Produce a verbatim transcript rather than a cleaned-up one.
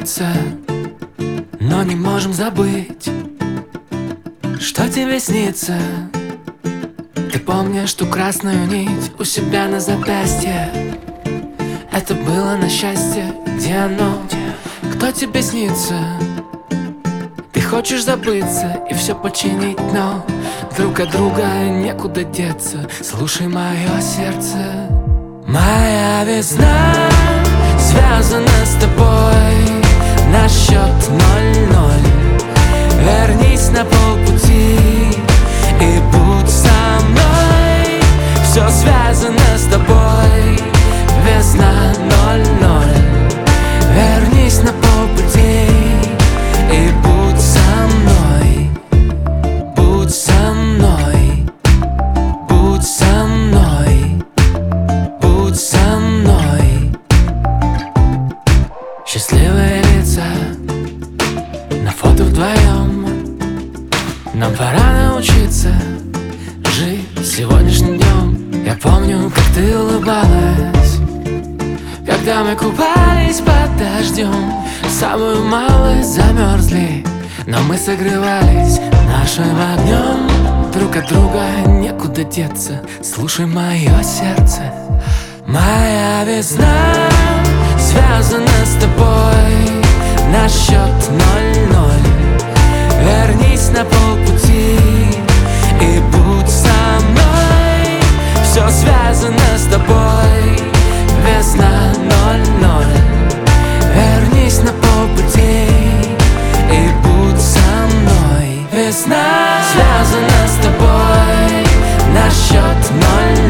снится, но не можем забыть, что тебе снится. Ты помнишь ту красную нить у себя на запястье? Это было на счастье. Где оно? Кто тебе снится? Ты хочешь забыться и все починить, но друг от друга некуда деться. Слушай мое сердце. Моя весна связана с тобой на счет ноль-ноль. Вернись на полпути и будь со мной. Все связано с тобой. Весна ноль-ноль. Вернись на полпути и будь со мной. Будь со мной. Будь со мной. Будь со мной. Счастливые лица на фото вдвоем. Нам пора научиться жить сегодняшним днем. Я помню, как ты улыбалась, когда мы купались под дождем. Самую малость замерзли, но мы согревались нашим огнем. Друг от друга некуда деться. Слушай мое сердце. Моя весна связана с тобой на счет ноль-ноль. Вернись на полпути и будь со мной. Все связано с тобой. Весна ноль-ноль. Вернись на полпути и будь со мной. Весна связана с тобой на счет ноль-ноль.